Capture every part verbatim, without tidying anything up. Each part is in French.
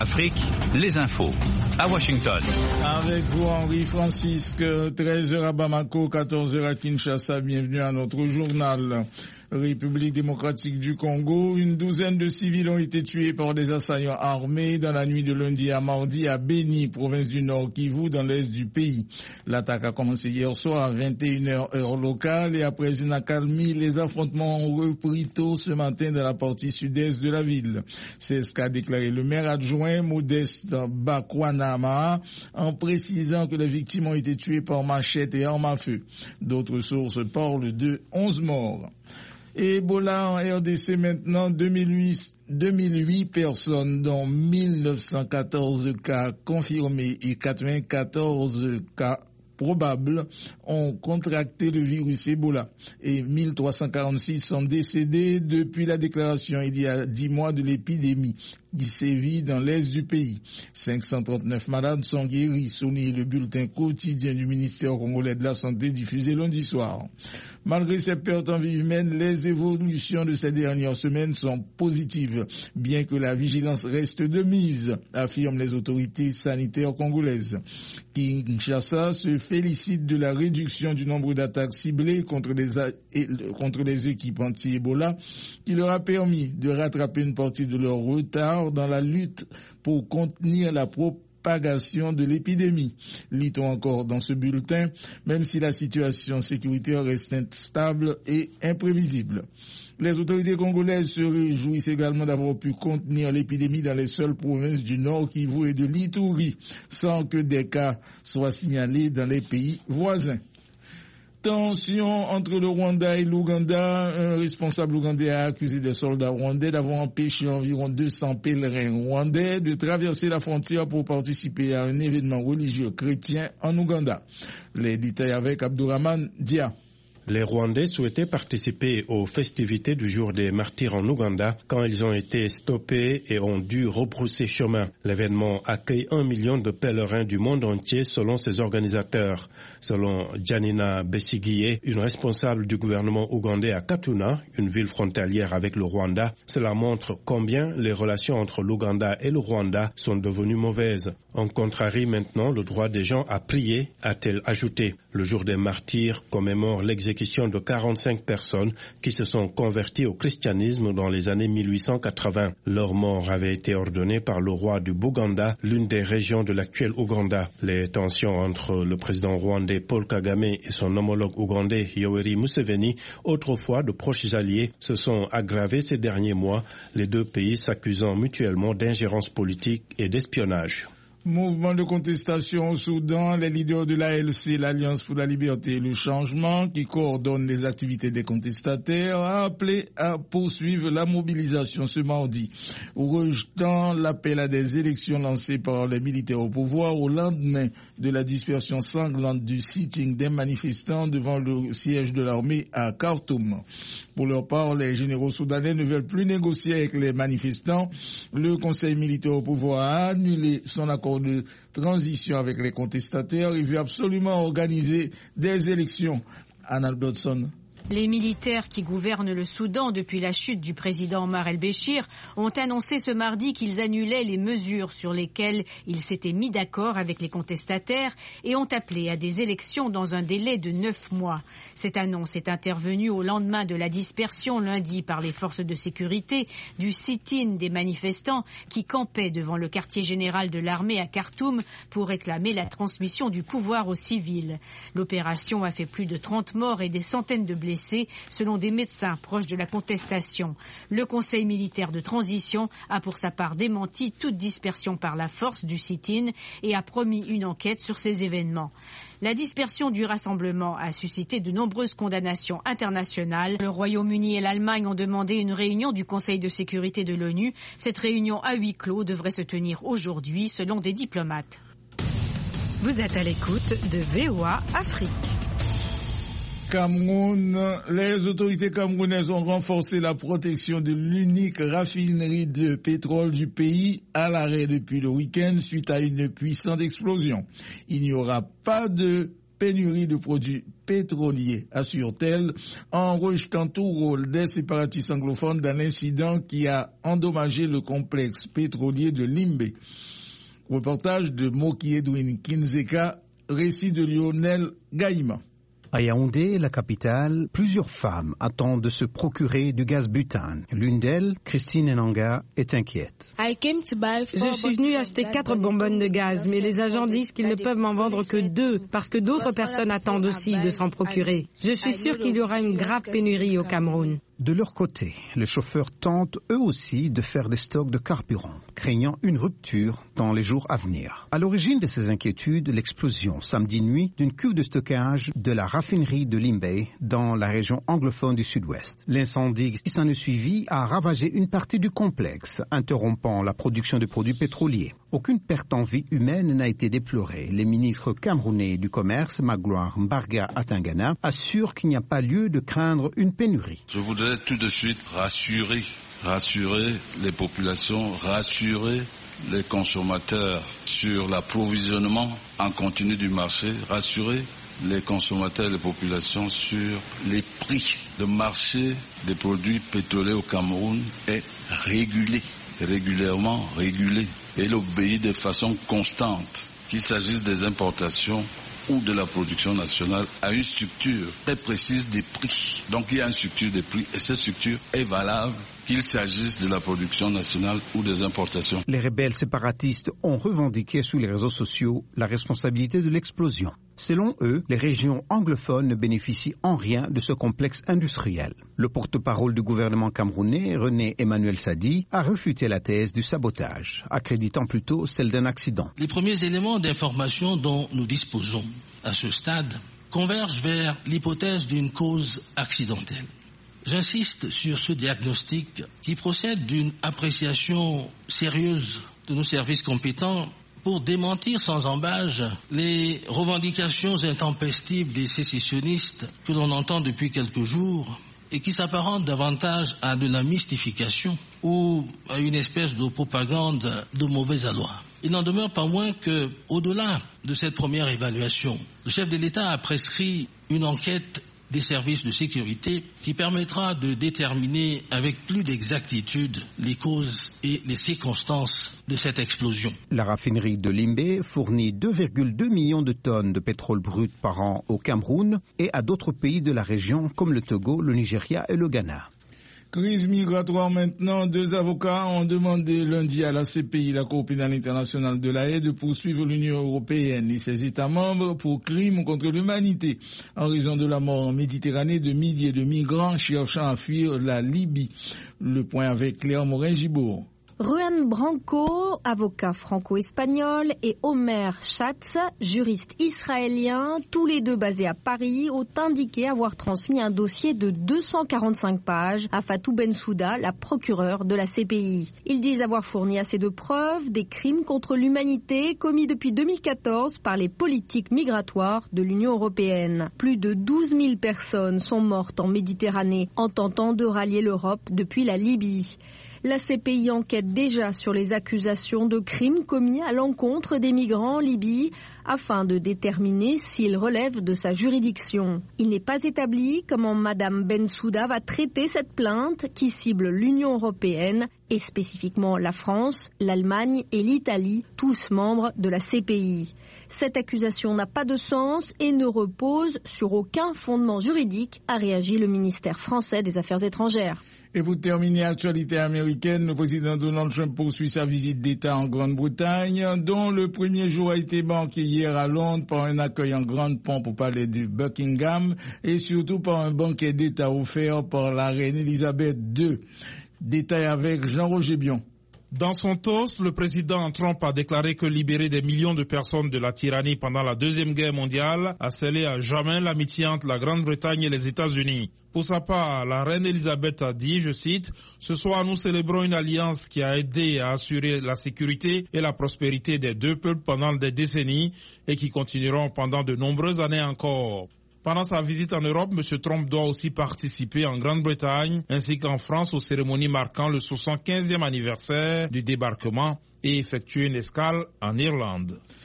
Afrique, les infos, à Washington. Avec vous, Henri Francisque, treize heures à Bamako, quatorze heures à Kinshasa. Bienvenue à notre journal. République démocratique du Congo, une douzaine de civils ont été tués par des assaillants armés dans la nuit de lundi à mardi à Beni, province du Nord Kivu, dans l'est du pays. L'attaque a commencé hier soir à vingt et une heures heure locale et après une accalmie, les affrontements ont repris tôt ce matin dans la partie sud-est de la ville. C'est ce qu'a déclaré le maire adjoint Modeste Bakwanama en précisant que les victimes ont été tuées par machette et armes à feu. D'autres sources parlent de onze morts. Ebola en R D C maintenant, deux mille huit personnes, dont mille neuf cent quatorze cas confirmés et quatre-vingt-quatorze cas probables ont contracté le virus Ebola et mille trois cent quarante-six sont décédés depuis la déclaration il y a dix mois de l'épidémie qui sévit dans l'est du pays. cinq cent trente-neuf malades sont guéris, souligne le bulletin quotidien du ministère congolais de la Santé diffusé lundi soir. Malgré ces pertes en vie humaine, les évolutions de ces dernières semaines sont positives, bien que la vigilance reste de mise, affirment les autorités sanitaires congolaises. Kinshasa se félicite de la réduction du nombre d'attaques ciblées contre les, a- contre les équipes anti-Ebola, qui leur a permis de rattraper une partie de leur retard dans la lutte pour contenir la propagation de l'épidémie. Lit-on encore dans ce bulletin, même si la situation sécuritaire reste instable et imprévisible. Les autorités congolaises se réjouissent également d'avoir pu contenir l'épidémie dans les seules provinces du Nord Kivu et de l'Ituri, sans que des cas soient signalés dans les pays voisins. Tension entre le Rwanda et l'Ouganda. Un responsable ougandais a accusé des soldats rwandais d'avoir empêché environ deux cents pèlerins rwandais de traverser la frontière pour participer à un événement religieux chrétien en Ouganda. Les détails avec Abdourahmane Dia. Les Rwandais souhaitaient participer aux festivités du jour des martyrs en Ouganda quand ils ont été stoppés et ont dû rebrousser chemin. L'événement accueille un million de pèlerins du monde entier selon ses organisateurs. Selon Janina Besigye, une responsable du gouvernement ougandais à Katuna, une ville frontalière avec le Rwanda, cela montre combien les relations entre l'Ouganda et le Rwanda sont devenues mauvaises. On contrarie maintenant le droit des gens à prier, a-t-elle ajouté. Le jour des martyrs commémore l'exécution de quarante-cinq personnes qui se sont converties au christianisme dans les années mille huit cent quatre-vingts. Leur mort avait été ordonnée par le roi du Buganda, l'une des régions de l'actuel Ouganda. Les tensions entre le président rwandais Paul Kagame et son homologue ougandais Yoweri Museveni, autrefois de proches alliés, se sont aggravées ces derniers mois, les deux pays s'accusant mutuellement d'ingérence politique et d'espionnage. Mouvement de contestation au Soudan, les leaders de l'A L C, l'Alliance pour la liberté et le changement, qui coordonne les activités des contestataires, a appelé à poursuivre la mobilisation ce mardi, rejetant l'appel à des élections lancées par les militaires au pouvoir au lendemain de la dispersion sanglante du sitting des manifestants devant le siège de l'armée à Khartoum. Pour leur part, les généraux soudanais ne veulent plus négocier avec les manifestants. Le conseil militaire au pouvoir a annulé son accord de transition avec les contestataires. Il veut absolument organiser des élections. Anna Dodson. Les militaires qui gouvernent le Soudan depuis la chute du président Omar el-Béchir ont annoncé ce mardi qu'ils annulaient les mesures sur lesquelles ils s'étaient mis d'accord avec les contestataires et ont appelé à des élections dans un délai de neuf mois. Cette annonce est intervenue au lendemain de la dispersion lundi par les forces de sécurité du sit-in des manifestants qui campaient devant le quartier général de l'armée à Khartoum pour réclamer la transmission du pouvoir aux civils. L'opération a fait plus de trente morts et des centaines de blessés, selon des médecins proches de la contestation. Le Conseil militaire de transition a pour sa part démenti toute dispersion par la force du sit-in et a promis une enquête sur ces événements. La dispersion du rassemblement a suscité de nombreuses condamnations internationales. Le Royaume-Uni et l'Allemagne ont demandé une réunion du Conseil de sécurité de l'ONU. Cette réunion à huis clos devrait se tenir aujourd'hui, selon des diplomates. Vous êtes à l'écoute de V O A Afrique. Cameroun, les autorités camerounaises ont renforcé la protection de l'unique raffinerie de pétrole du pays à l'arrêt depuis le week-end suite à une puissante explosion. Il n'y aura pas de pénurie de produits pétroliers, assure-t-elle, en rejetant tout rôle des séparatistes anglophones dans l'incident qui a endommagé le complexe pétrolier de Limbe. Reportage de Moki Edwin Kinzeka, récit de Lionel Gaïma. À Yaoundé, la capitale, plusieurs femmes attendent de se procurer du gaz butane. L'une d'elles, Christine Enanga, est inquiète. Je suis venue acheter quatre bonbonnes de gaz, mais les agents disent qu'ils ne peuvent m'en vendre que deux, parce que d'autres personnes attendent aussi de s'en procurer. Je suis sûre qu'il y aura une grave pénurie au Cameroun. De leur côté, les chauffeurs tentent eux aussi de faire des stocks de carburant, craignant une rupture dans les jours à venir. À l'origine de ces inquiétudes, l'explosion samedi nuit d'une cuve de stockage de la raffinerie de Limbe dans la région anglophone du sud-ouest. L'incendie qui s'en est suivi a ravagé une partie du complexe, interrompant la production de produits pétroliers. Aucune perte en vie humaine n'a été déplorée. Les ministres camerounais du commerce, Magloire Mbarga Atangana, assurent qu'il n'y a pas lieu de craindre une pénurie. Je voudrais tout de suite rassurer, rassurer les populations, rassurer les consommateurs sur l'approvisionnement en continu du marché, rassurer les consommateurs et les populations sur les prix. Le marché des produits pétroliers au Cameroun est régulé, régulièrement régulé. Et il obéit de façon constante, qu'il s'agisse des importations ou de la production nationale, à une structure très précise des prix. Donc il y a une structure des prix et cette structure est valable qu'il s'agisse de la production nationale ou des importations. Les rebelles séparatistes ont revendiqué sur les réseaux sociaux la responsabilité de l'explosion. Selon eux, les régions anglophones ne bénéficient en rien de ce complexe industriel. Le porte-parole du gouvernement camerounais, René Emmanuel Sadi, a refuté la thèse du sabotage, accréditant plutôt celle d'un accident. Les premiers éléments d'information dont nous disposons à ce stade convergent vers l'hypothèse d'une cause accidentelle. J'insiste sur ce diagnostic qui procède d'une appréciation sérieuse de nos services compétents pour démentir sans embâche les revendications intempestives des sécessionnistes que l'on entend depuis quelques jours et qui s'apparentent davantage à de la mystification ou à une espèce de propagande de mauvais aloi. Il n'en demeure pas moins que, au-delà de cette première évaluation, le chef de l'État a prescrit une enquête des services de sécurité qui permettra de déterminer avec plus d'exactitude les causes et les circonstances de cette explosion. La raffinerie de Limbe fournit deux virgule deux millions de tonnes de pétrole brut par an au Cameroun et à d'autres pays de la région comme le Togo, le Nigeria et le Ghana. Crise migratoire maintenant. Deux avocats ont demandé lundi à la C P I, la Cour pénale internationale de la Haye, de poursuivre l'Union européenne et ses États membres pour crimes contre l'humanité en raison de la mort en Méditerranée de milliers de migrants cherchant à fuir la Libye. Le point avec Claire Morin-Gibourg. Juan Branco, avocat franco-espagnol, et Omer Schatz, juriste israélien, tous les deux basés à Paris, ont indiqué avoir transmis un dossier de deux cent quarante-cinq pages à Fatou Bensouda, la procureure de la C P I. Ils disent avoir fourni assez de preuves des crimes contre l'humanité commis depuis deux mille quatorze par les politiques migratoires de l'Union européenne. Plus de douze mille personnes sont mortes en Méditerranée en tentant de rallier l'Europe depuis la Libye. La C P I enquête déjà sur les accusations de crimes commis à l'encontre des migrants en Libye afin de déterminer s'ils relèvent de sa juridiction. Il n'est pas établi comment Madame Bensouda va traiter cette plainte qui cible l'Union européenne et spécifiquement la France, l'Allemagne et l'Italie, tous membres de la C P I. Cette accusation n'a pas de sens et ne repose sur aucun fondement juridique, a réagi le ministère français des Affaires étrangères. Et pour terminer, actualité américaine, le président Donald Trump poursuit sa visite d'État en Grande-Bretagne, dont le premier jour a été marqué hier à Londres par un accueil en grande pompe au palais de Buckingham et surtout par un banquet d'État offert par la reine Elisabeth deux. Détail avec Jean-Roger Bion. Dans son toast, le président Trump a déclaré que libérer des millions de personnes de la tyrannie pendant la Deuxième Guerre mondiale a scellé à jamais l'amitié entre la Grande-Bretagne et les États-Unis. Pour sa part, la reine Elisabeth a dit, je cite, « Ce soir, nous célébrons une alliance qui a aidé à assurer la sécurité et la prospérité des deux peuples pendant des décennies et qui continueront pendant de nombreuses années encore. » Pendant sa visite en Europe, M. Trump doit aussi participer en Grande-Bretagne ainsi qu'en France aux cérémonies marquant le soixante-quinzième anniversaire du débarquement et effectuer une escale en Irlande.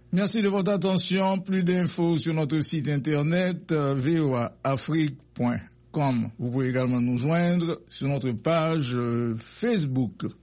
Merci de votre attention. Plus d'infos sur notre site internet v o a afrique point com. Vous pouvez également nous joindre sur notre page Facebook.